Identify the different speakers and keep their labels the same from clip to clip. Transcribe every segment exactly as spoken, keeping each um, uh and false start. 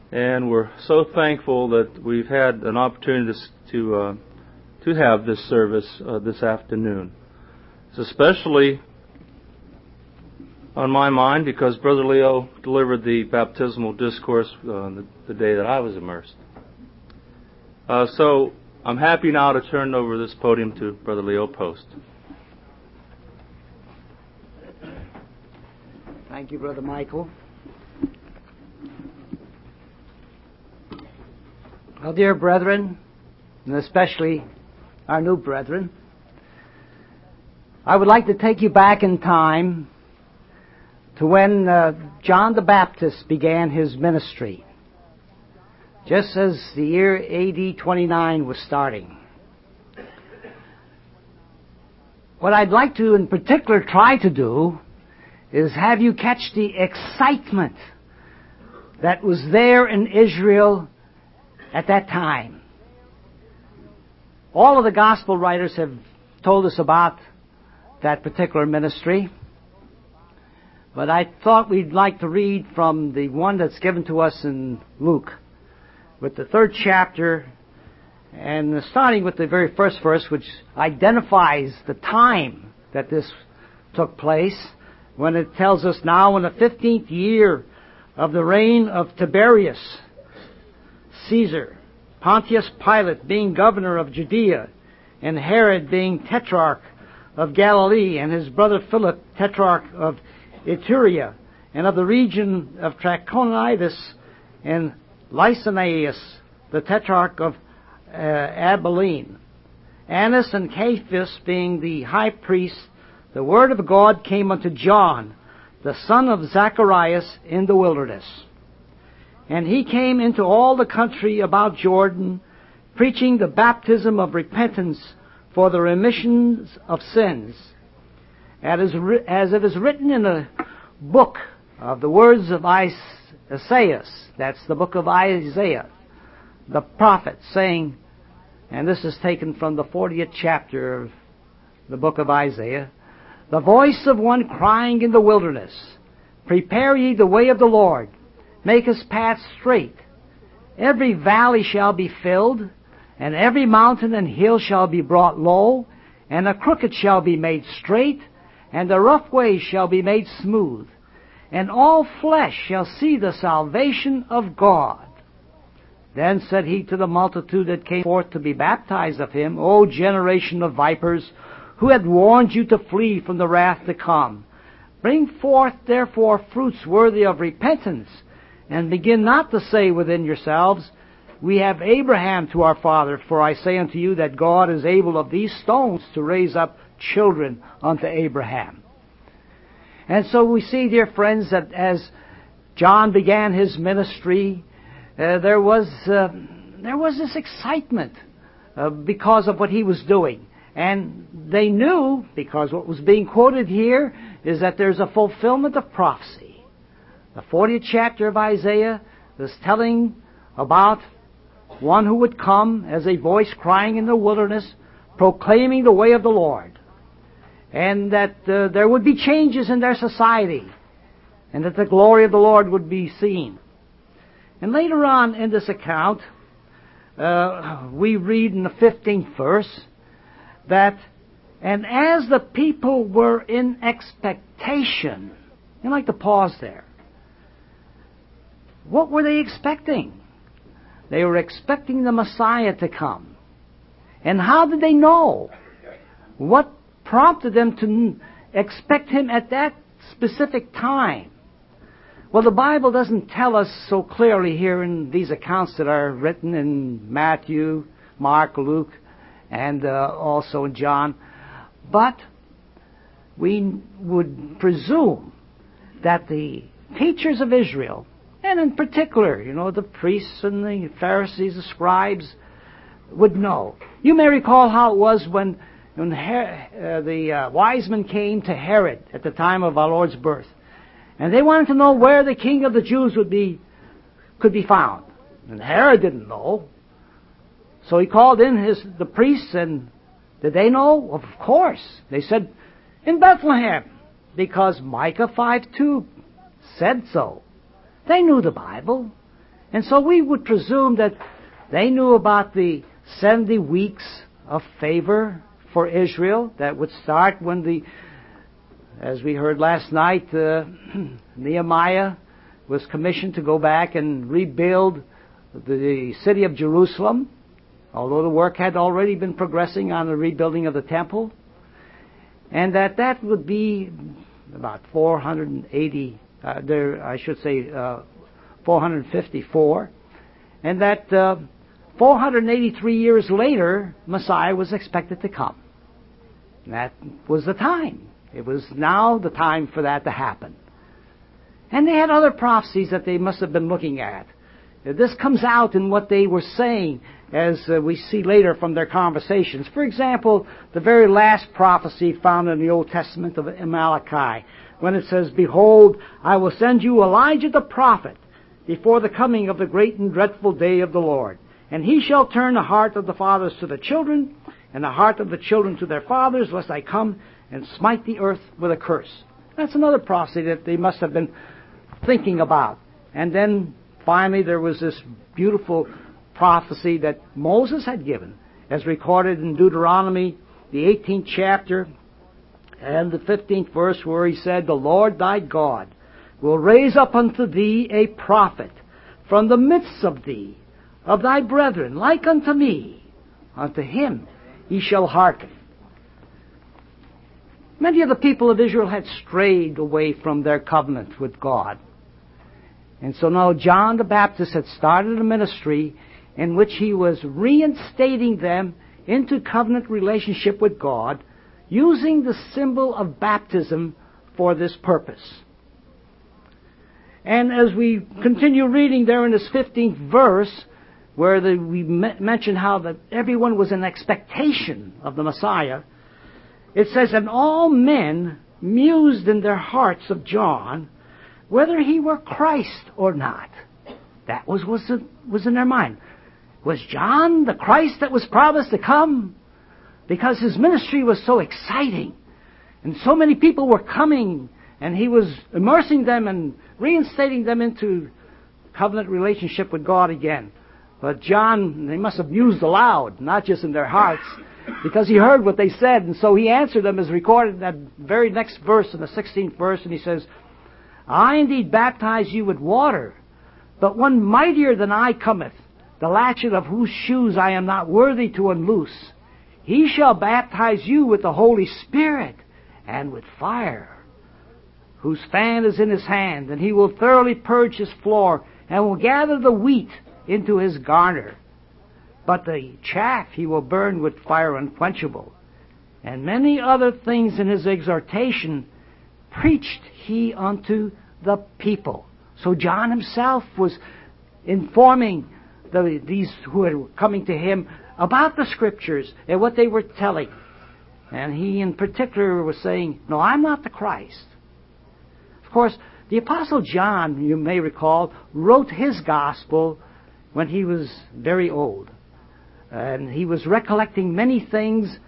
Speaker 1: And we're so thankful that we've had an opportunity to uh, to have this service uh, this afternoon. It's especially on my mind because Brother Leo delivered the baptismal discourse uh, the, the day that I was immersed. Uh, so I'm happy now to turn over this podium to Brother Leo Post.
Speaker 2: Thank you, Brother Michael. Well, dear brethren, and especially our new brethren, I would like to take you back in time to when uh, John the Baptist began his ministry, just as the year A D twenty-nine was starting. What I'd like to in particular try to do is have you catch the excitement that was there in Israel at that time. All of the gospel writers have told us about that particular ministry, but I thought we'd like to read from the one that's given to us in Luke, with the third chapter, and starting with the very first verse, which identifies the time that this took place, when it tells us, now in the fifteenth year of the reign of Tiberius Caesar, Pontius Pilate being governor of Judea, and Herod being tetrarch of Galilee, and his brother Philip tetrarch of Iturea, and of the region of Trachonitis, and Lysanias the tetrarch of uh, Abilene, Annas and Caiaphas being the high priest, the word of God came unto John, the son of Zacharias, in the wilderness. And he came into all the country about Jordan, preaching the baptism of repentance for the remissions of sins, as it is written in the book of the words of Isaiah, that's the book of Isaiah, the prophet, saying, and this is taken from the fortieth chapter of the book of Isaiah, the voice of one crying in the wilderness, prepare ye the way of the Lord, make his path straight. Every valley shall be filled, and every mountain and hill shall be brought low, and the crooked shall be made straight, and the rough ways shall be made smooth, and all flesh shall see the salvation of God. Then said he to the multitude that came forth to be baptized of him, O generation of vipers, who had warned you to flee from the wrath to come? Bring forth therefore fruits worthy of repentance, and begin not to say within yourselves, we have Abraham to our father, for I say unto you that God is able of these stones to raise up children unto Abraham. And so we see, dear friends, that as John began his ministry, uh, there was uh, there was this excitement uh, because of what he was doing. And they knew, because what was being quoted here is that there's a fulfillment of prophecy. The fortieth chapter of Isaiah is telling about one who would come as a voice crying in the wilderness, proclaiming the way of the Lord. And that uh, there would be changes in their society, and that the glory of the Lord would be seen. And later on in this account, uh, we read in the fifteenth verse, that, and as the people were in expectation, I'd like to pause there. What were they expecting? They were expecting the Messiah to come. And how did they know? What prompted them to expect him at that specific time? Well, the Bible doesn't tell us so clearly here in these accounts that are written in Matthew, Mark, Luke, and uh, also in John. But we would presume that the teachers of Israel, and in particular, you know, the priests and the Pharisees, the scribes, would know. You may recall how it was when, when Her- uh, the uh, wise men came to Herod at the time of our Lord's birth. And they wanted to know where the king of the Jews would be, could be found. And Herod didn't know. So he called in his the priests, and did they know? Of course. They said, in Bethlehem, because Micah five two said so. They knew the Bible. And so we would presume that they knew about the seventy weeks of favor for Israel that would start when the, as we heard last night, uh, Nehemiah was commissioned to go back and rebuild the city of Jerusalem, although the work had already been progressing on the rebuilding of the temple, and that that would be about four hundred eighty, uh, there I should say uh, four hundred fifty-four, and that uh, four hundred eighty-three years later, Messiah was expected to come. And that was the time. It was now the time for that to happen. And they had other prophecies that they must have been looking at. This comes out in what they were saying, as uh, we see later from their conversations. For example, the very last prophecy found in the Old Testament of Malachi, when it says, "Behold, I will send you Elijah the prophet before the coming of the great and dreadful day of the Lord. And he shall turn the heart of the fathers to the children, and the heart of the children to their fathers, lest I come and smite the earth with a curse." That's another prophecy that they must have been thinking about. And then finally there was this beautiful prophecy that Moses had given, as recorded in Deuteronomy, the eighteenth chapter, and the fifteenth verse, where he said, "The Lord thy God will raise up unto thee a prophet from the midst of thee, of thy brethren, like unto me. Unto him he shall hearken." Many of the people of Israel had strayed away from their covenant with God. And so now John the Baptist had started a ministry in which he was reinstating them into covenant relationship with God, using the symbol of baptism for this purpose. And as we continue reading there in this fifteenth verse, where the, we me- mention how that everyone was in expectation of the Messiah, it says, "And all men mused in their hearts of John, whether he were Christ or not." That was was was in their mind. Was John the Christ that was promised to come? Because his ministry was so exciting, and so many people were coming, and he was immersing them and reinstating them into covenant relationship with God again. But John, they must have mused aloud, not just in their hearts, because he heard what they said, and so he answered them, as recorded in that very next verse, in the sixteenth verse, and he says, "I indeed baptize you with water, but one mightier than I cometh, the latchet of whose shoes I am not worthy to unloose. He shall baptize you with the Holy Spirit and with fire, whose fan is in his hand, and he will thoroughly purge his floor, and will gather the wheat into his garner. But the chaff he will burn with fire unquenchable." And many other things in his exhortation preached he unto the people. So John himself was informing the, these who were coming to him about the Scriptures and what they were telling. And he in particular was saying, "No, I'm not the Christ." Of course, the Apostle John, you may recall, wrote his gospel when he was very old. And he was recollecting many things,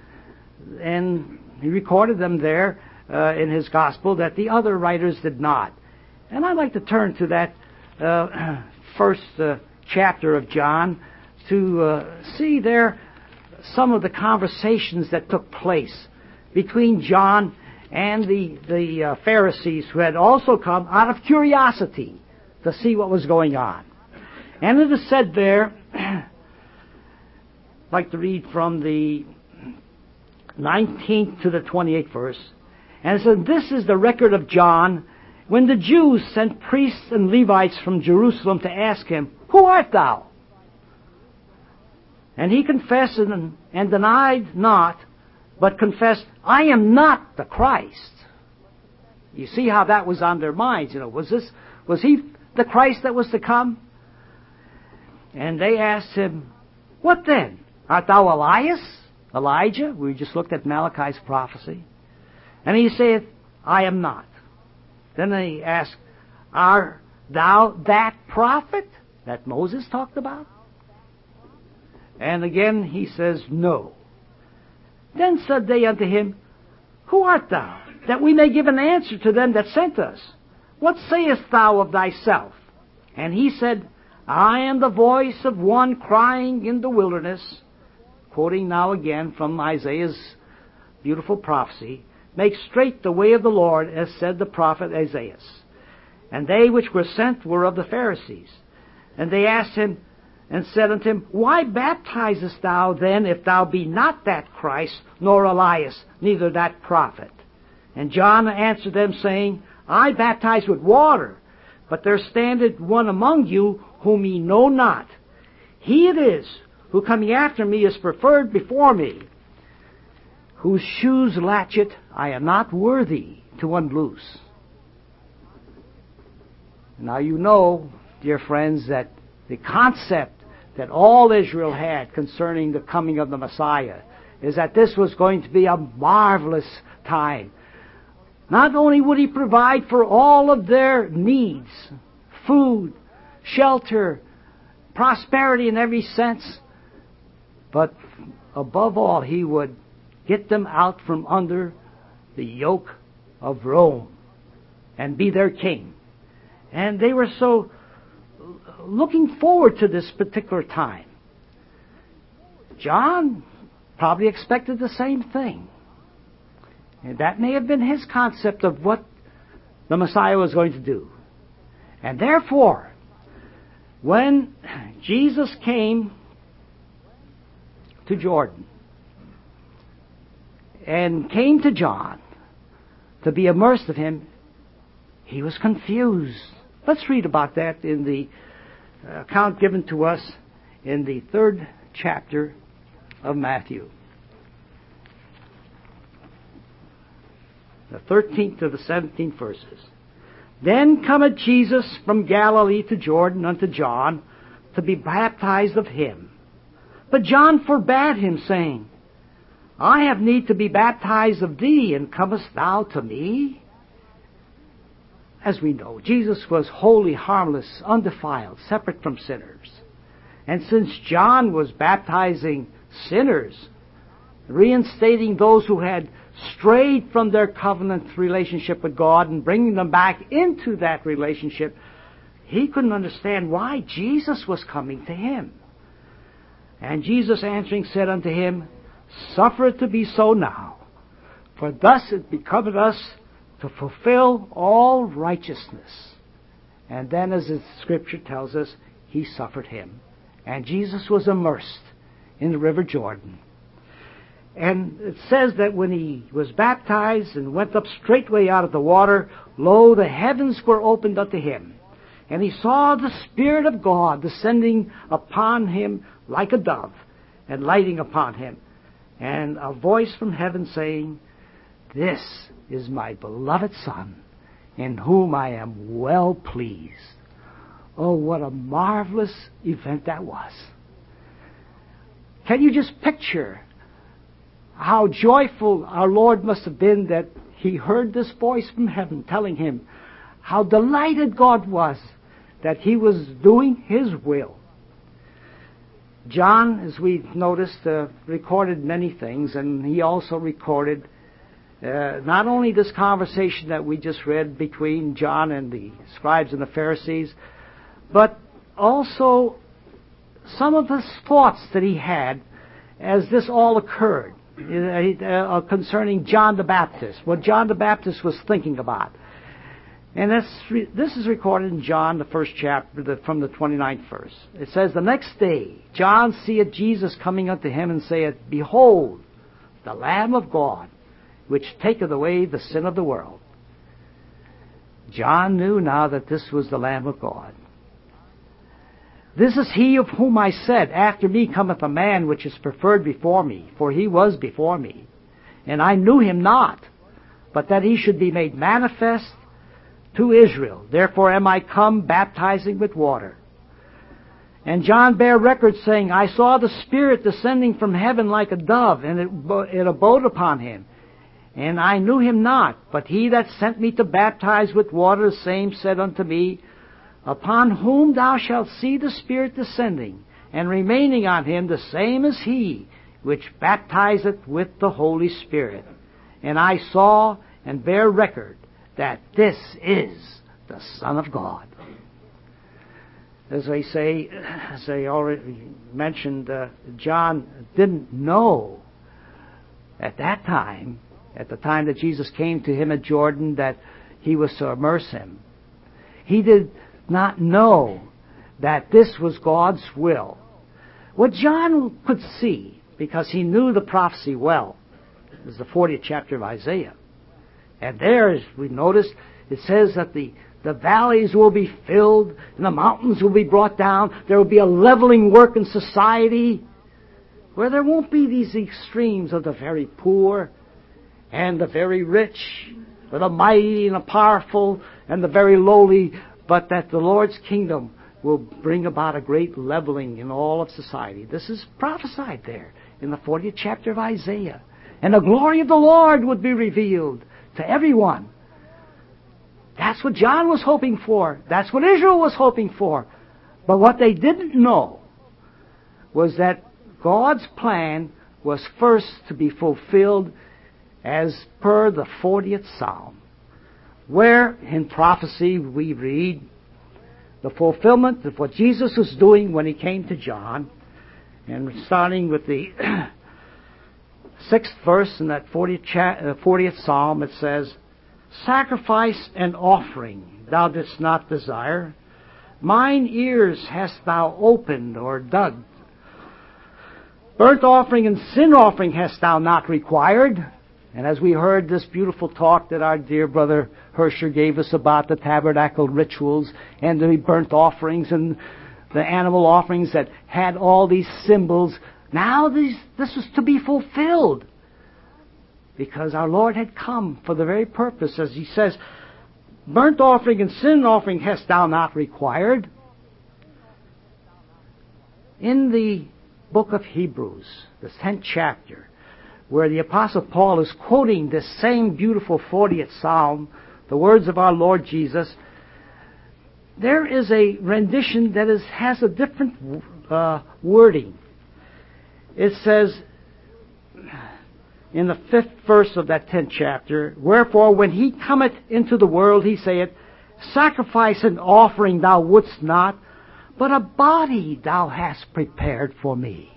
Speaker 2: and he recorded them there uh, in his gospel that the other writers did not. And I'd like to turn to that uh, first uh, chapter of John to uh, see there some of the conversations that took place between John and the, the uh, Pharisees, who had also come out of curiosity to see what was going on. And it is said there, I'd like to read from the nineteenth to the twenty-eighth verse. And it says, "This is the record of John, when the Jews sent priests and Levites from Jerusalem to ask him, 'Who art thou?' And he confessed and, and denied not, but confessed, 'I am not the Christ.'" You see how that was on their minds. You know, was this, was he the Christ that was to come? And they asked him, "What then? Art thou Elias?" Elijah? We just looked at Malachi's prophecy. And he saith, "I am not." Then they ask, "Art thou that prophet that Moses talked about?" And again he says, "No." Then said they unto him, "Who art thou, that we may give an answer to them that sent us? What sayest thou of thyself?" And he said, I am the voice of one crying in the wilderness, quoting now again from Isaiah's beautiful prophecy, make straight the way of the Lord, as said the prophet Isaiah. And they which were sent were of the Pharisees. And they asked him, and said unto him, Why baptizest thou then, if thou be not that Christ, nor Elias, neither that prophet? And John answered them, saying, I baptize with water, but there standeth one among you whom ye know not. He it is, who coming after me is preferred before me, whose shoes latchet I am not worthy to unloose. Now you know, dear friends, that the concept that all Israel had concerning the coming of the Messiah is that this was going to be a marvelous time. Not only would He provide for all of their needs, food, shelter, prosperity in every sense, but above all, He would get them out from under the yoke of Rome and be their king. And they were so looking forward to this particular time. John probably expected the same thing. And that may have been his concept of what the Messiah was going to do. And therefore, when Jesus came to Jordan and came to John to be immersed of him, he was confused. Let's read about that in the account given to us in the third chapter of Matthew. The thirteenth to the seventeenth verses. Then cometh Jesus from Galilee to Jordan unto John to be baptized of him. But John forbade him, saying, I have need to be baptized of thee, and comest thou to me? As we know, Jesus was holy, harmless, undefiled, separate from sinners. And since John was baptizing sinners, reinstating those who had strayed from their covenant relationship with God and bringing them back into that relationship, he couldn't understand why Jesus was coming to him. And Jesus answering said unto him, Suffer it to be so now, for thus it becometh us to fulfill all righteousness. And then, as the Scripture tells us, he suffered him. And Jesus was immersed in the river Jordan. And it says that when he was baptized and went up straightway out of the water, lo, the heavens were opened unto him. And he saw the Spirit of God descending upon him like a dove, and lighting upon him. And a voice from heaven saying, This is my beloved Son, in whom I am well pleased. Oh, what a marvelous event that was. Can you just picture how joyful our Lord must have been that he heard this voice from heaven telling him how delighted God was that he was doing his will. John, as we've noticed, uh, recorded many things, and he also recorded uh, not only this conversation that we just read between John and the scribes and the Pharisees, but also some of his thoughts that he had as this all occurred uh, uh, concerning John the Baptist, what John the Baptist was thinking about. And that's re- this is recorded in John, the first chapter, the, from the twenty-ninth verse. It says, The next day John seeth Jesus coming unto him, and saith, Behold, the Lamb of God, which taketh away the sin of the world. John knew now that this was the Lamb of God. This is he of whom I said, After me cometh a man which is preferred before me, for he was before me. And I knew him not, but that he should be made manifest to Israel. Therefore am I come baptizing with water. And John bare record, saying, I saw the Spirit descending from heaven like a dove, and it, it abode upon him. And I knew him not, but he that sent me to baptize with water, the same said unto me, Upon whom thou shalt see the Spirit descending, and remaining on him, the same is he which baptizeth with the Holy Spirit. And I saw and bear record that this is the Son of God. as I say, as I already mentioned, uh, John didn't know at that time, at the time that Jesus came to him at Jordan, that he was to immerse him. He did not know that this was God's will. What John could see, because he knew the prophecy well, is the fortieth chapter of Isaiah. And there, as we noticed, it says that the, the valleys will be filled and the mountains will be brought down. There will be a leveling work in society where there won't be these extremes of the very poor and the very rich, or the mighty and the powerful and the very lowly, but that the Lord's kingdom will bring about a great leveling in all of society. This is prophesied there in the fortieth chapter of Isaiah. And the glory of the Lord would be revealed to everyone. That's what John was hoping for. That's what Israel was hoping for. But what they didn't know was that God's plan was first to be fulfilled as per the fortieth Psalm, where in prophecy we read the fulfillment of what Jesus was doing when he came to John. And starting with the sixth verse in that fortieth, cha- fortieth Psalm, it says, "Sacrifice and offering thou didst not desire. Mine ears hast thou opened or dug. Burnt offering and sin offering hast thou not required." And as we heard this beautiful talk that our dear brother Hersher gave us about the tabernacle rituals and the burnt offerings and the animal offerings that had all these symbols, now these, this was to be fulfilled. Because our Lord had come for the very purpose, as he says, "Burnt offering and sin offering hast thou not required." In the book of Hebrews, the tenth chapter, where the Apostle Paul is quoting this same beautiful fortieth Psalm, the words of our Lord Jesus, there is a rendition that is, has a different uh, wording. It says, in the fifth verse of that tenth chapter, "Wherefore, when he cometh into the world, he saith, Sacrifice and offering thou wouldst not, but a body thou hast prepared for me."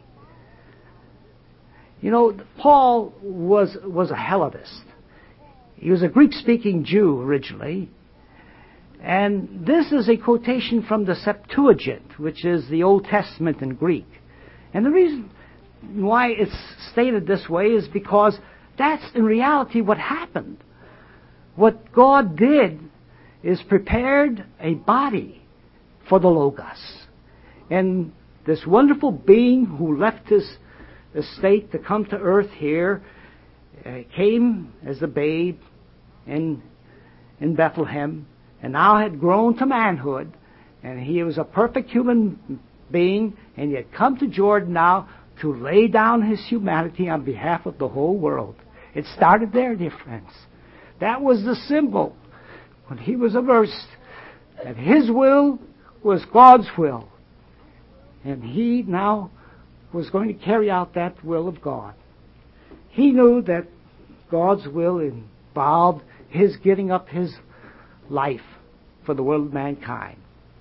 Speaker 2: You know, Paul was was a Hellenist. He was a Greek-speaking Jew originally. And this is a quotation from the Septuagint, which is the Old Testament in Greek. And the reason why it's stated this way is because that's in reality what happened. What God did is prepared a body for the Logos. And this wonderful being who left his estate to come to earth here uh, came as a babe in, in Bethlehem, and now had grown to manhood, and he was a perfect human being, and he had come to Jordan now to lay down his humanity on behalf of the whole world. It started there, dear friends. That was the symbol when he was immersed, that his will was God's will, and he now was going to carry out that will of God. He knew that God's will involved his giving up his life for the world of mankind.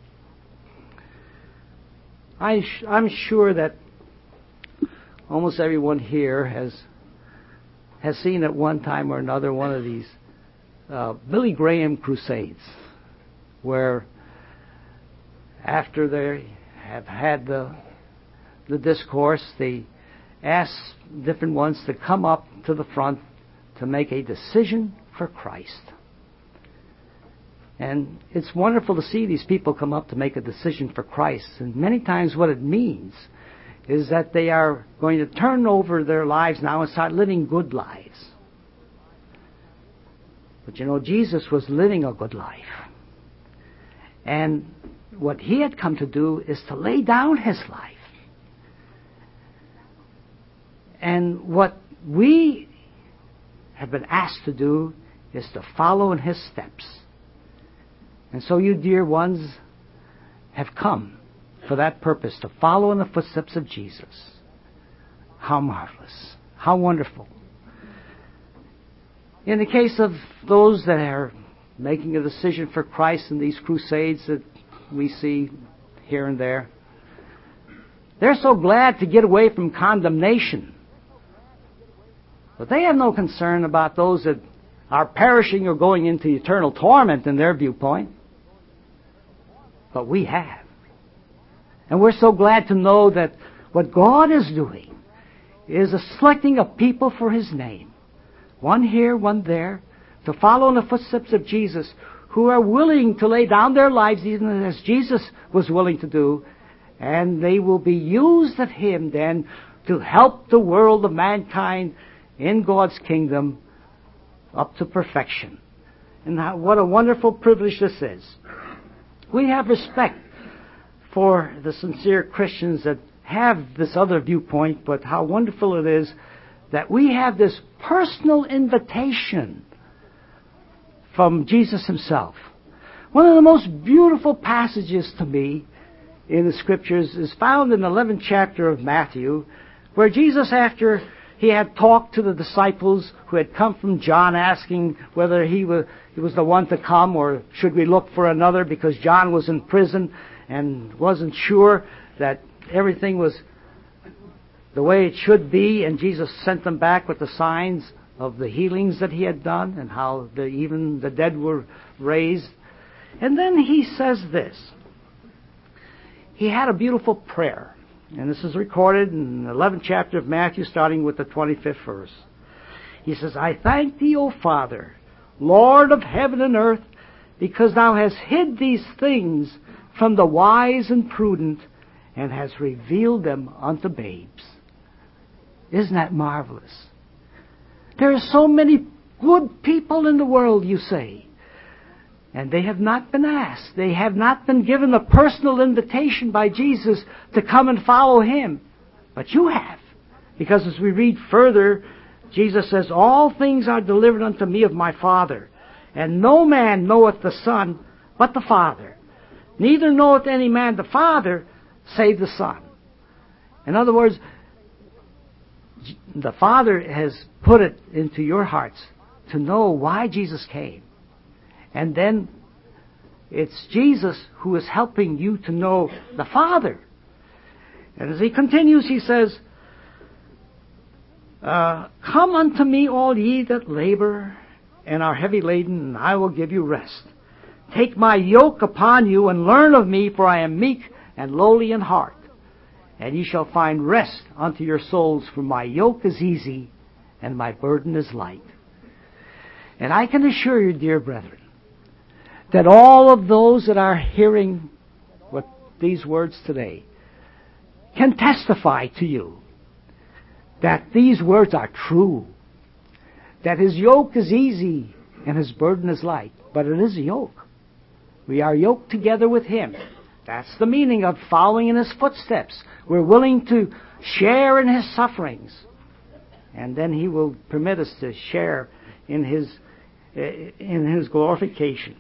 Speaker 2: I sh- I'm sure that almost everyone here has has seen at one time or another one of these uh, Billy Graham crusades, where after they have had the the discourse, they ask different ones to come up to the front to make a decision for Christ. And it's wonderful to see these people come up to make a decision for Christ. And many times what it means is that they are going to turn over their lives now and start living good lives. But you know, Jesus was living a good life. And what he had come to do is to lay down his life. And what we have been asked to do is to follow in his steps. And so you, dear ones, have come for that purpose, to follow in the footsteps of Jesus. How marvelous. How wonderful. In the case of those that are making a decision for Christ in these crusades that we see here and there. They're so glad to get away from condemnation. But they have no concern about those that are perishing or going into eternal torment in their viewpoint. But we have. And we're so glad to know that what God is doing is selecting a people for His name. One here, one there, to follow in the footsteps of Jesus, who are willing to lay down their lives even as Jesus was willing to do. And they will be used of Him then to help the world of mankind in God's kingdom up to perfection. And how, what a wonderful privilege this is. We have respect for the sincere Christians that have this other viewpoint, but how wonderful it is that we have this personal invitation from Jesus Himself. One of the most beautiful passages to me in the Scriptures is found in the eleventh chapter of Matthew, where Jesus, after He had talked to the disciples who had come from John, asking whether he was, he was the one to come or should we look for another, because John was in prison and wasn't sure that everything was the way it should be, and Jesus sent them back with the signs of the healings that He had done and how the, even the dead were raised. And then He says this. He had a beautiful prayer. And this is recorded in the eleventh chapter of Matthew, starting with the twenty-fifth verse. He says, I thank Thee, O Father, Lord of heaven and earth, because Thou hast hid these things from the wise and prudent, and hast revealed them unto babes. Isn't that marvelous? There are so many good people in the world, you say, and they have not been asked. They have not been given a personal invitation by Jesus to come and follow Him. But you have. Because as we read further, Jesus says, all things are delivered unto me of my Father, and no man knoweth the Son but the Father. Neither knoweth any man the Father save the Son. In other words, the Father has put it into your hearts to know why Jesus came. And then it's Jesus who is helping you to know the Father. And as He continues, He says, uh, Come unto me, all ye that labor and are heavy laden, and I will give you rest. Take my yoke upon you, and learn of me, for I am meek and lowly in heart. And ye shall find rest unto your souls, for my yoke is easy, and my burden is light. And I can assure you, dear brethren, that all of those that are hearing what these words today can testify to you that these words are true. That His yoke is easy and His burden is light. But it is a yoke. We are yoked together with Him. That's the meaning of following in His footsteps. We're willing to share in His sufferings. And then He will permit us to share in His, in His glorification.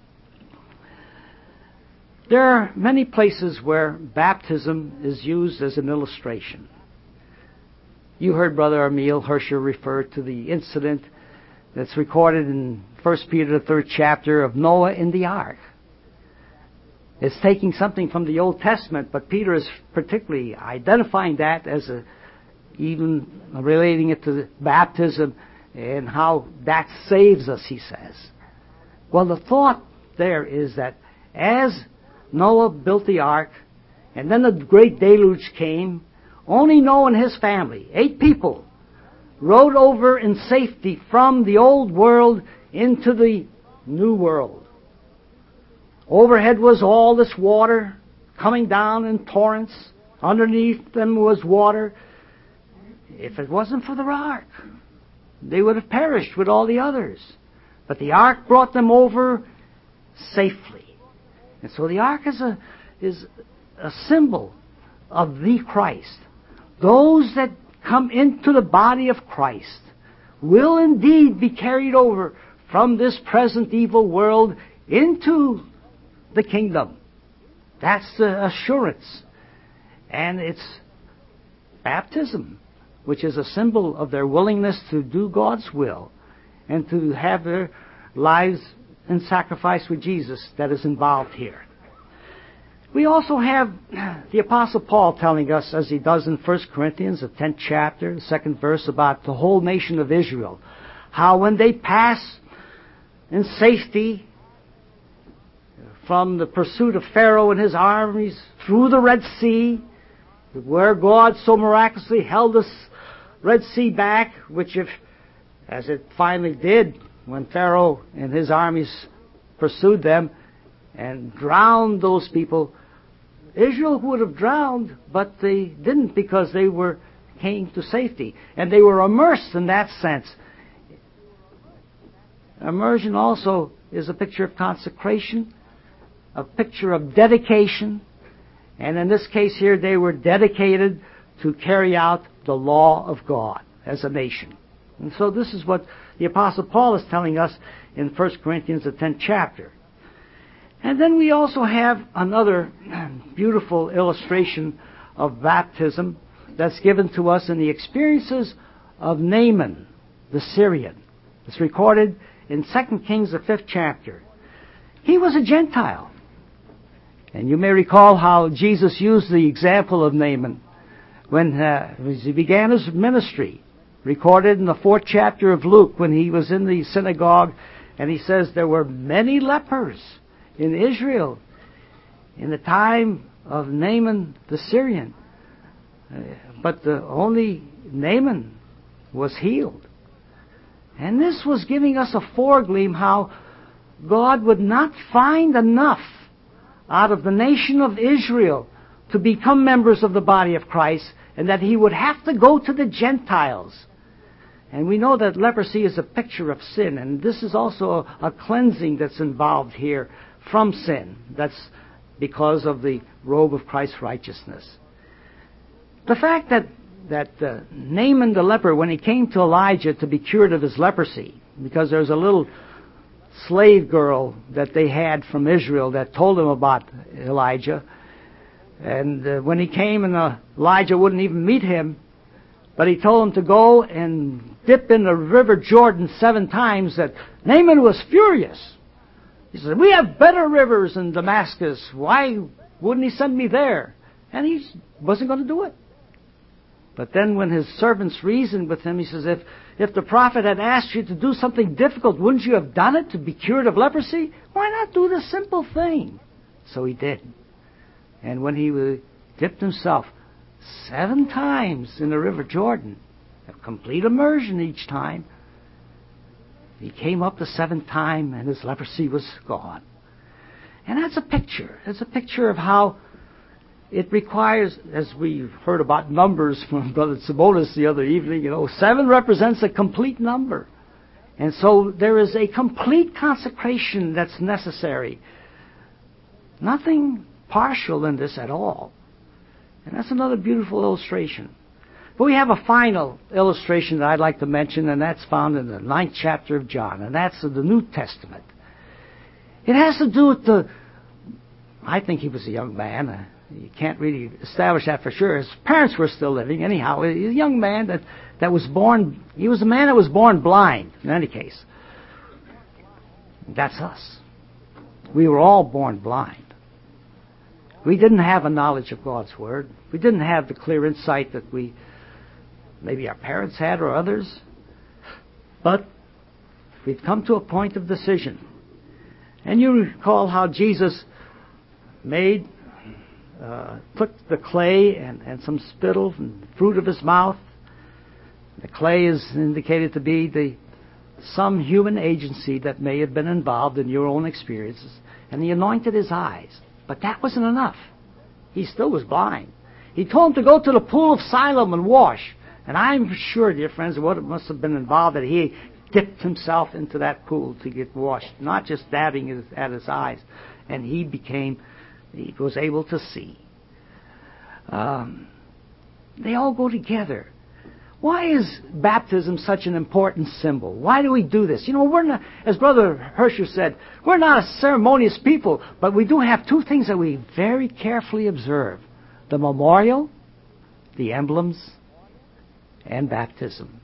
Speaker 2: There are many places where baptism is used as an illustration. You heard Brother Emil Herscher refer to the incident that's recorded in First Peter, the third chapter, of Noah in the ark. It's taking something from the Old Testament, but Peter is particularly identifying that as a, even relating it to the baptism and how that saves us, he says. Well, the thought there is that as Noah built the ark, and then the great deluge came, only Noah and his family, eight people, rode over in safety from the old world into the new world. Overhead was all this water coming down in torrents. Underneath them was water. If it wasn't for the ark, they would have perished with all the others. But the ark brought them over safely. And so the ark is a, is a symbol of the Christ. Those that come into the body of Christ will indeed be carried over from this present evil world into the kingdom. That's the assurance. And it's baptism, which is a symbol of their willingness to do God's will and to have their lives in sacrifice with Jesus that is involved here. We also have the Apostle Paul telling us, as he does in First Corinthians, the tenth chapter, the second verse, about the whole nation of Israel. How when they pass in safety from the pursuit of Pharaoh and his armies through the Red Sea, where God so miraculously held the Red Sea back, which if, as it finally did when Pharaoh and his armies pursued them and drowned those people, Israel would have drowned, but they didn't, because they were came to safety. And they were immersed in that sense. Immersion also is a picture of consecration, a picture of dedication. And in this case here, they were dedicated to carry out the law of God as a nation. And so this is what the Apostle Paul is telling us in First Corinthians, the tenth chapter. And then we also have another beautiful illustration of baptism that's given to us in the experiences of Naaman, the Syrian. It's recorded in Second Kings, the fifth chapter. He was a Gentile. And you may recall how Jesus used the example of Naaman when uh, as he began his ministry, recorded in the fourth chapter of Luke, when he was in the synagogue, and he says there were many lepers in Israel in the time of Naaman the Syrian. Uh, but the only Naaman was healed. And this was giving us a foregleam how God would not find enough out of the nation of Israel to become members of the body of Christ, and that he would have to go to the Gentiles. And we know that leprosy is a picture of sin, and this is also a, a cleansing that's involved here from sin. That's because of the robe of Christ's righteousness. The fact that, that uh, Naaman the leper, when he came to Elijah to be cured of his leprosy, because there's a little slave girl that they had from Israel that told him about Elijah, and uh, when he came and uh, Elijah wouldn't even meet him, but he told him to go and dip in the river Jordan seven times, that Naaman was furious. He said, "We have better rivers in Damascus. Why wouldn't he send me there?" And he wasn't going to do it. But then when his servants reasoned with him, he says, if, if the prophet had asked you to do something difficult, wouldn't you have done it to be cured of leprosy? Why not do the simple thing? So he did. And when he dipped himself seven times in the river Jordan, a complete immersion each time, he came up the seventh time and his leprosy was gone. And that's a picture. It's a picture of how it requires, as we heard about numbers from Brother Tsabonis the other evening, you know, seven represents a complete number. And so there is a complete consecration that's necessary. Nothing partial in this at all. And that's another beautiful illustration. But we have a final illustration that I'd like to mention, and that's found in the ninth chapter of John, and that's of the New Testament. It has to do with the, I think he was a young man. Uh, you can't really establish that for sure. His parents were still living. Anyhow, a young man that, that was born, he was a man that was born blind, in any case. That's us. We were all born blind. We didn't have a knowledge of God's Word. We didn't have the clear insight that we, maybe our parents had or others. But we'd come to a point of decision. And you recall how Jesus made, uh, took the clay and, and some spittle and the fruit of his mouth. The clay is indicated to be the some human agency that may have been involved in your own experiences. And he anointed his eyes. But that wasn't enough. He still was blind. He told him to go to the pool of Siloam and wash. And I'm sure, dear friends, what must have been involved that he dipped himself into that pool to get washed, not just dabbing his, at his eyes. And he became, he was able to see. Um, they all go together. Why is baptism such an important symbol? Why do we do this? You know, we're not, as Brother Herscher said, we're not a ceremonious people, but we do have two things that we very carefully observe. The memorial, the emblems, and baptism.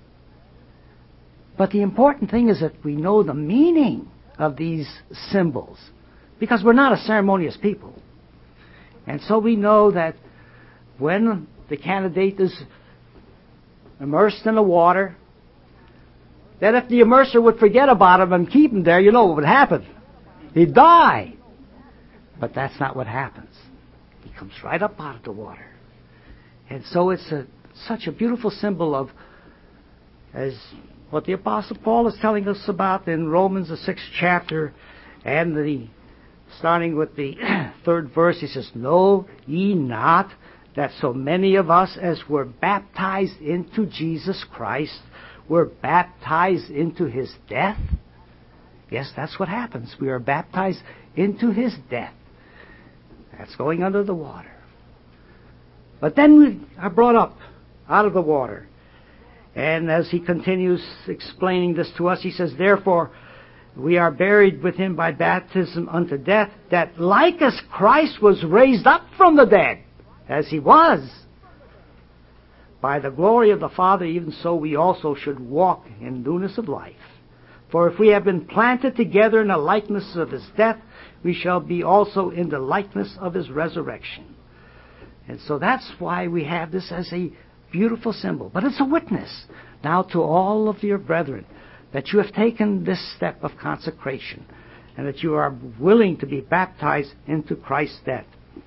Speaker 2: But the important thing is that we know the meaning of these symbols, because we're not a ceremonious people. And so we know that when the candidate is immersed in the water, that if the immerser would forget about him and keep him there, you know what would happen? He'd die. But that's not what happens. He comes right up out of the water. And so it's a, such a beautiful symbol of, as what the Apostle Paul is telling us about in Romans, the sixth chapter, and the starting with the third verse, he says, "Know ye not that so many of us as were baptized into Jesus Christ were baptized into His death?" Yes, that's what happens. We are baptized into His death. That's going under the water. But then we are brought up out of the water. And as he continues explaining this to us, he says, "Therefore, we are buried with Him by baptism unto death, that like as Christ was raised up from the dead, as He was, by the glory of the Father, even so we also should walk in newness of life. For if we have been planted together in the likeness of His death, we shall be also in the likeness of His resurrection." And so that's why we have this as a beautiful symbol. But it's a witness now to all of your brethren that you have taken this step of consecration and that you are willing to be baptized into Christ's death.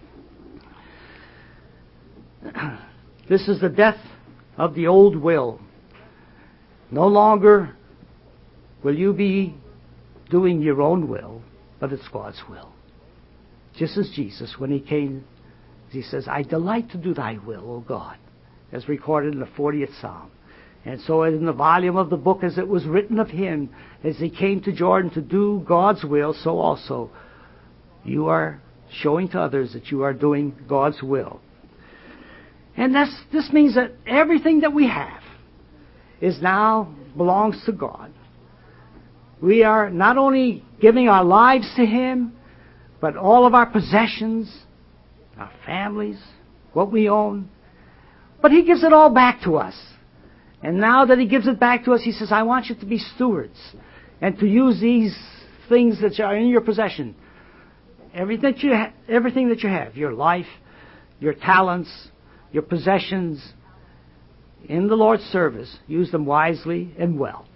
Speaker 2: This is the death of the old will. No longer will you be doing your own will, but it's God's will. Just as Jesus, when He came, He says, "I delight to do Thy will, O God," as recorded in the fortieth Psalm. And so in the volume of the book, as it was written of Him, as He came to Jordan to do God's will, so also you are showing to others that you are doing God's will. And that's, this means that everything that we have is now belongs to God. We are not only giving our lives to Him, but all of our possessions, our families, what we own. But He gives it all back to us. And now that He gives it back to us, He says, "I want you to be stewards and to use these things that are in your possession. Everything that you, ha- everything that you have, your life, your talents, your possessions, in the Lord's service, use them wisely and well."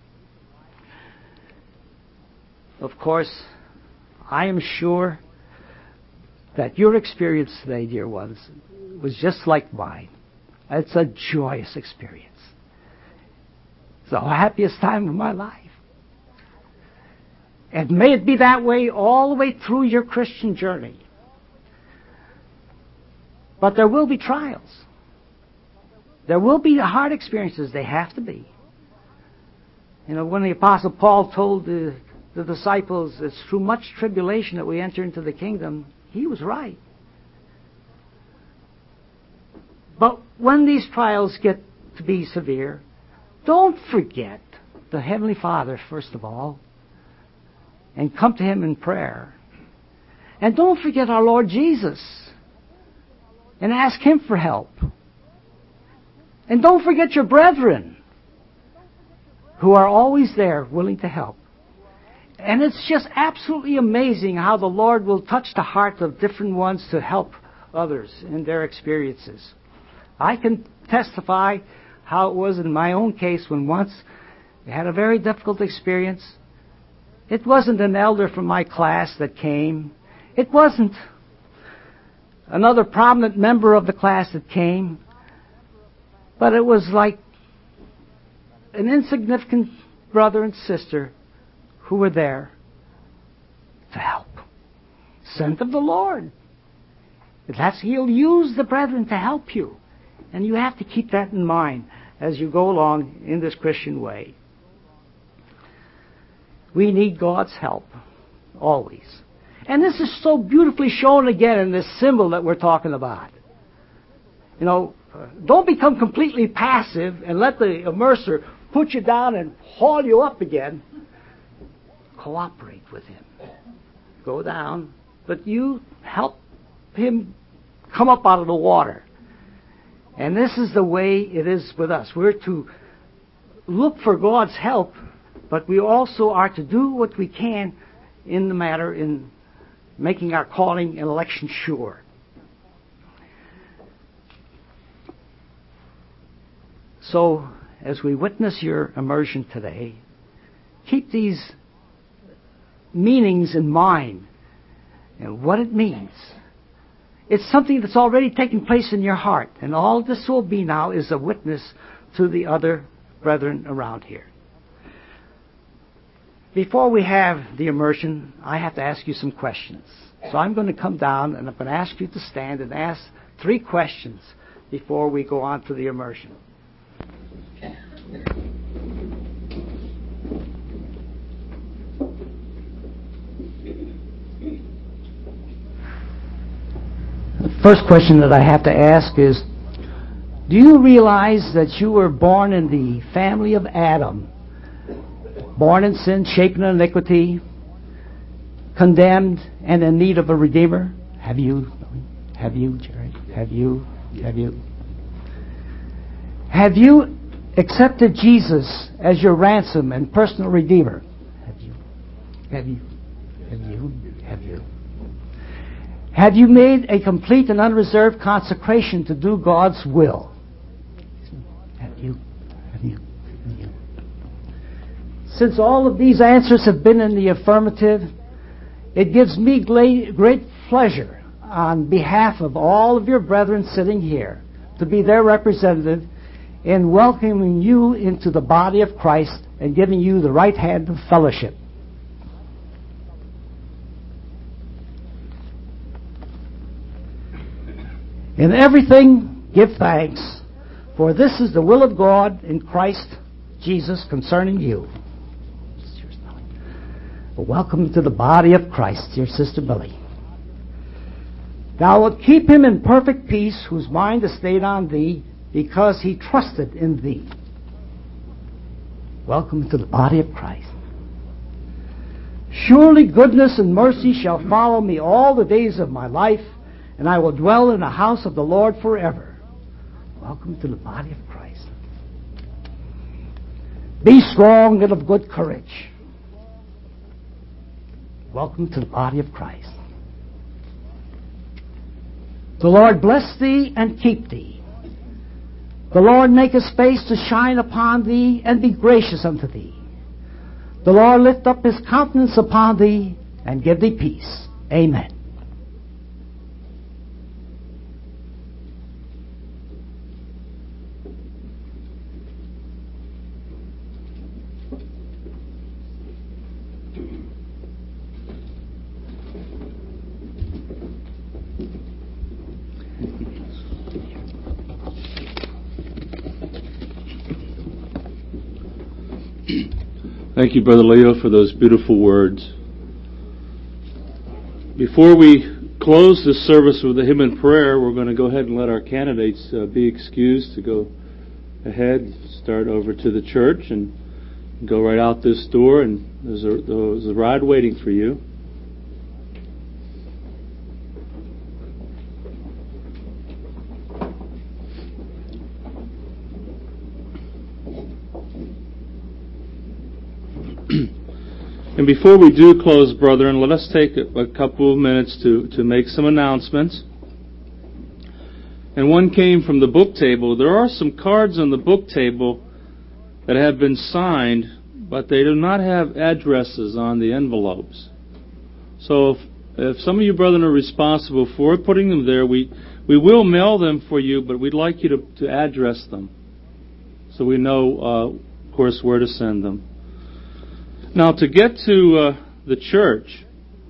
Speaker 2: Of course, I am sure that your experience today, dear ones, was just like mine. It's a joyous experience. It's the happiest time of my life. And may it be that way all the way through your Christian journey. But there will be trials. There will be hard experiences. They have to be. You know, when the Apostle Paul told the, the disciples, "It's through much tribulation that we enter into the kingdom," he was right. But when these trials get to be severe, don't forget the Heavenly Father, first of all, and come to Him in prayer. And don't forget our Lord Jesus, and ask Him for help. And don't forget your brethren, who are always there willing to help. And it's just absolutely amazing how the Lord will touch the heart of different ones to help others in their experiences. I can testify how it was in my own case when once I had a very difficult experience. It wasn't an elder from my class that came. It wasn't another prominent member of the class that came. But it was like an insignificant brother and sister who were there to help. Sent of the Lord. That's, He'll use the brethren to help you. And you have to keep that in mind as you go along in this Christian way. We need God's help, always. And this is so beautifully shown again in this symbol that we're talking about. You know, don't become completely passive and let the immerser put you down and haul you up again. Cooperate with him. Go down, but you help him come up out of the water. And this is the way it is with us. We're to look for God's help, but we also are to do what we can in the matter in making our calling and election sure. So, as we witness your immersion today, keep these meanings in mind and what it means. It's something that's already taken place in your heart, and all this will be now is a witness to the other brethren around here. Before we have the immersion, I have to ask you some questions. So I'm going to come down and I'm going to ask you to stand and ask three questions before we go on to the immersion. The first question that I have to ask is, do you realize that you were born in the family of Adam, born in sin, shapen in iniquity, condemned, and in need of a Redeemer? Have you? Have you, Jerry? Have you? Have you? Have you accepted Jesus as your ransom and personal Redeemer? Have you? Have you? Have you? Have you? Have you made a complete and unreserved consecration to do God's will? Have you? Have you? Have you? Since all of these answers have been in the affirmative, it gives me great pleasure on behalf of all of your brethren sitting here to be their representative in welcoming you into the body of Christ and giving you the right hand of fellowship. In everything, give thanks, for this is the will of God in Christ Jesus concerning you. Welcome to the body of Christ, dear Sister Billy. Thou wilt keep him in perfect peace, whose mind is stayed on thee, because he trusted in thee. Welcome to the body of Christ. Surely goodness and mercy shall follow me all the days of my life, and I will dwell in the house of the Lord forever. Welcome to the body of Christ. Be strong and of good courage. Welcome to the body of Christ. The Lord bless thee and keep thee. The Lord make his face to shine upon thee and be gracious unto thee. The Lord lift up his countenance upon thee and give thee peace. Amen.
Speaker 1: Thank you, Brother Leo, for those beautiful words. Before we close this service with a hymn and prayer, we're going to go ahead and let our candidates uh, be excused to go ahead, start over to the church, and go right out this door, and there's a, there's a ride waiting for you. And before we do close, brethren, let us take a, a couple of minutes to, to make some announcements. And one came from the book table. There are some cards on the book table that have been signed, but they do not have addresses on the envelopes. So if, if some of you brethren are responsible for putting them there, we, we will mail them for you, but we'd like you to, to address them so we know, uh, of course, where to send them. Now, to get to uh, the church,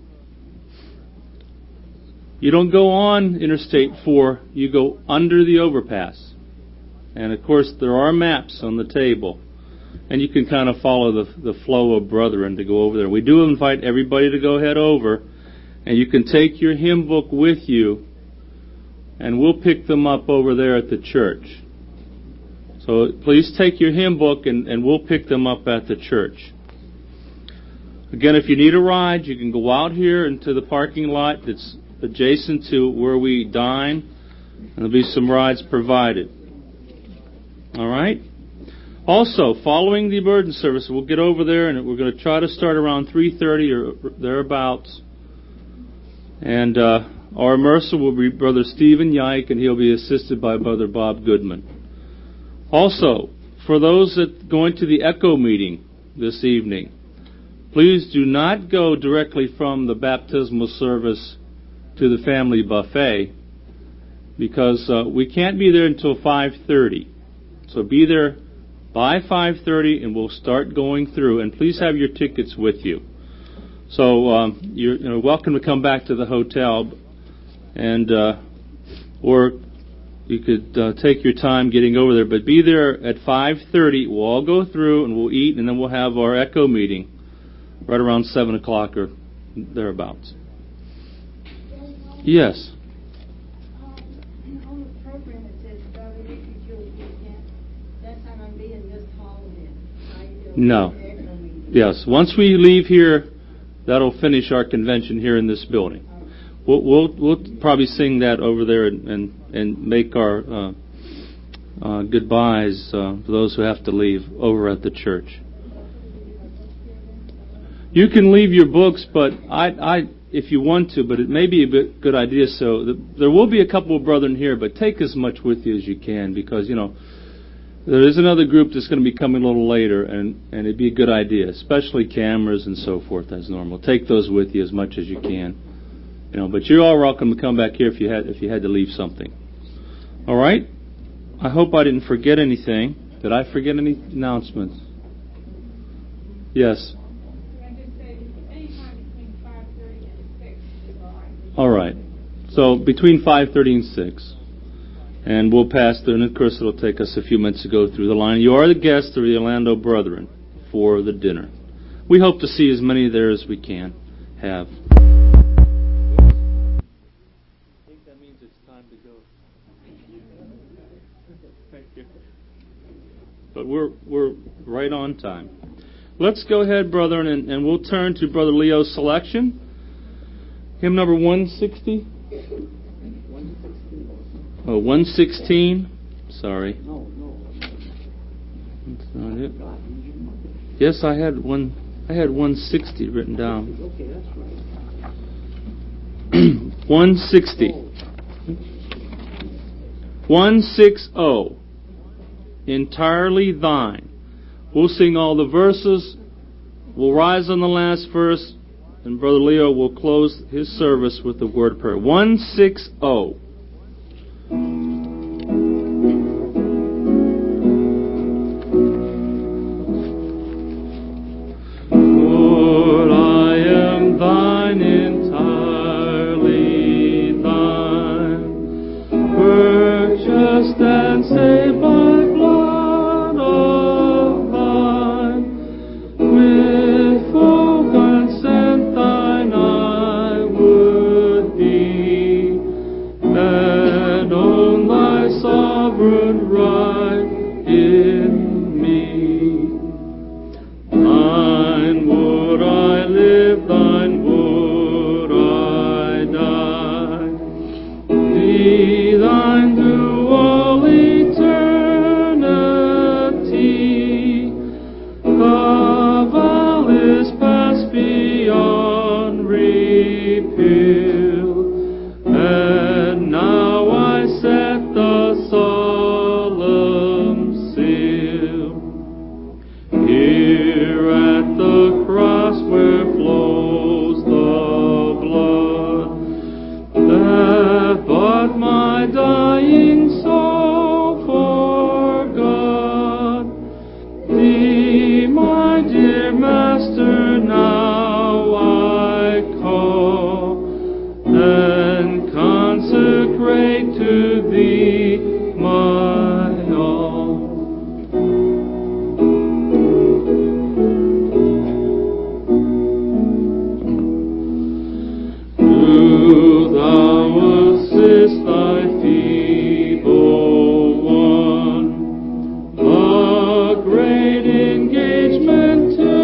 Speaker 1: you don't go on Interstate four, you go under the overpass. And, of course, there are maps on the table, and you can kind of follow the, the flow of brethren to go over there. We do invite everybody to go head over, and you can take your hymn book with you, and we'll pick them up over there at the church. So please take your hymn book, and, and we'll pick them up at the church. Again, if you need a ride, you can go out here into the parking lot that's adjacent to where we dine, and there'll be some rides provided. All right? Also, following the emergency service, we'll get over there, and we're going to try to start around three thirty or thereabouts. And uh, our immerser will be Brother Stephen Yike, and he'll be assisted by Brother Bob Goodman. Also, for those that going to the Echo meeting this evening, please do not go directly from the baptismal service to the family buffet, because uh, we can't be there until five thirty. So be there by five thirty, and we'll start going through. And please have your tickets with you. So um, you're, you're welcome to come back to the hotel, and uh, or you could uh, take your time getting over there. But be there at five thirty. We'll all go through, and we'll eat, and then we'll have our Echo meeting right around seven o'clock or thereabouts. Yes. No. Yes. Once we leave here, that'll finish our convention here in this building. We'll we'll, we'll probably sing that over there and and, and make our uh, uh, goodbyes uh, for those who have to leave over at the church. You can leave your books, but I, I, if you want to, but it may be a bit good idea. So the, there will be a couple of brethren here, but take as much with you as you can, because you know there is another group that's going to be coming a little later, and, and it'd be a good idea, especially cameras and so forth as normal. Take those with you as much as you can, you know. But you're all welcome to come back here if you had if you had to leave something. All right. I hope I didn't forget anything. Did I forget any announcements? Yes. All right. So between five thirty and six. And we'll pass through, and of course it'll take us a few minutes to go through the line. You are the guests of the Orlando Brethren for the dinner. We hope to see as many there as we can have. I think that means it's time to go. Thank you. But we're we're right on time. Let's go ahead, brethren, and, and we'll turn to Brother Leo's selection. Hymn number one sixty. Oh, one sixteen. Sorry.
Speaker 2: No, no.
Speaker 1: That's not it. Yes, I had one. I had one sixty written down.
Speaker 2: Okay, that's right.
Speaker 1: one sixty. one sixty. Entirely thine. We'll sing all the verses. We'll rise on the last verse, and Brother Leo will close his service with the word of prayer. one sixty. Lord, I am thine, entirely thine, purchased and saved by blood of thine, with full consent thine I would be, and own thy sovereign right in me. Thine would I live, thine would I die, be thine through all eternity. The veil is past beyond repeal, and now I set the solemn seal. Here at the cross where flows the blood that bought my dying soul for God, thee, my dear Master, now I call, and consecrate to thee my all. Do thou assist thy feeble one, a great engagement to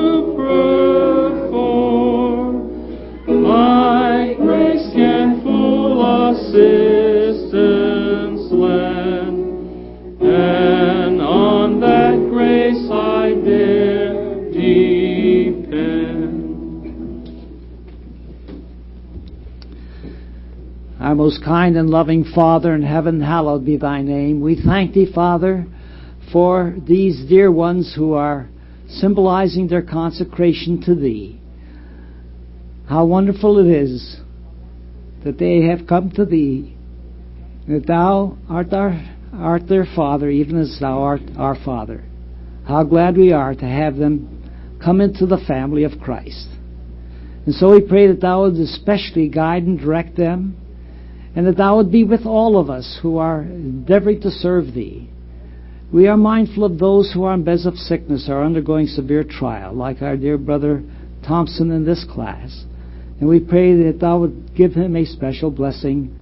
Speaker 1: perform. Thy grace can full assistance lend, and on that grace I dare depend.
Speaker 2: Our most kind and loving Father in heaven, hallowed be thy name. We thank thee, Father, for these dear ones who are symbolizing their consecration to Thee. How wonderful it is that they have come to Thee, that Thou art, our, art their Father, even as Thou art our Father. How glad we are to have them come into the family of Christ. And so we pray that Thou would especially guide and direct them, and that Thou would be with all of us who are endeavoring to serve Thee. We are mindful of those who are in beds of sickness, are undergoing severe trial, like our dear brother Thompson in this class. And we pray that Thou would give him a special blessing